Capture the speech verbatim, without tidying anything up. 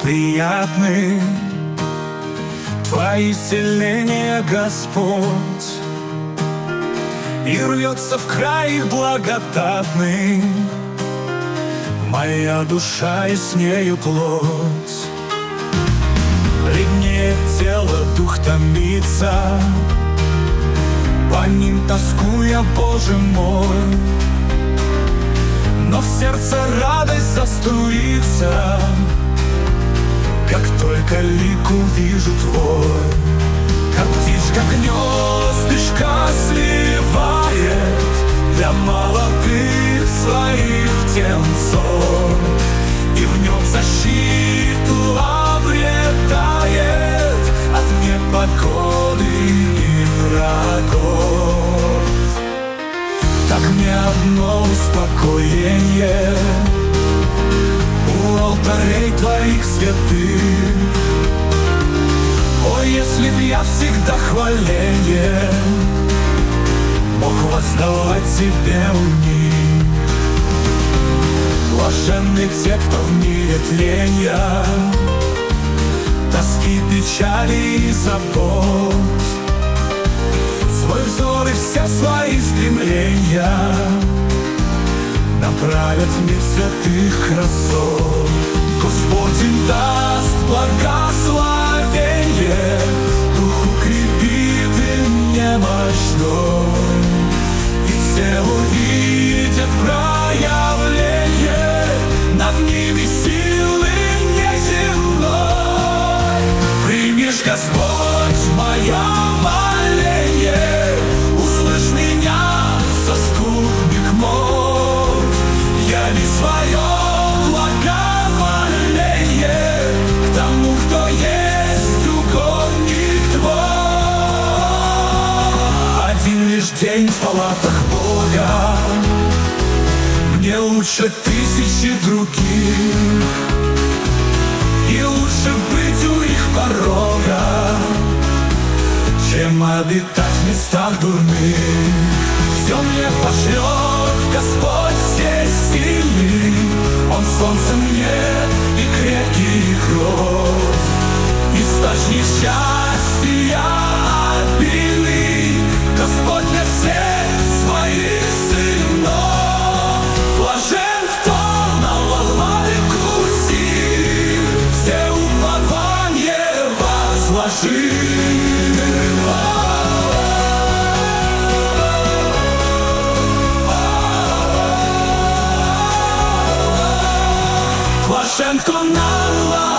приятны Твои исцеления, Господь, и рвется в край благодатный моя душа и с нею плоть. Бледнее тело, дух томится, по ним тоскуя, Боже мой. Но в сердце радость заструится, как только лик увижу Твой. Как птичка гнездышко сливает для молодых своих птенцов, и в нем защиту обретает от непогоды и врагов. Так мне одно успокоение у алтарей Твоих святых. О, если б я всегда хваление мог воздавать Тебе у них. Блаженны те, кто в мире тленья, тоски, печали и забот, свой взор и все свои стремления направят в мир святых красот. Господь им даст благословение, дух укрепит им немощной, и все увидят проявление над ними силы неземной. Примешь, Господь, мое моление, услышь меня, заступник мой. Я не свое благоволение к тому, кто есть угодник Твой. Один лишь день в палатах Бога мне лучше тысячи других, и лучше быть у их порога, чем обитать в местах дурных. Все мне пошлет Господь все силы, Он солнце мне и крепкий кровь, источник счастья обильный, Господь для всех своих сынов. Блажен, кто на лазарику сил все упование возложил. Блажен, кто на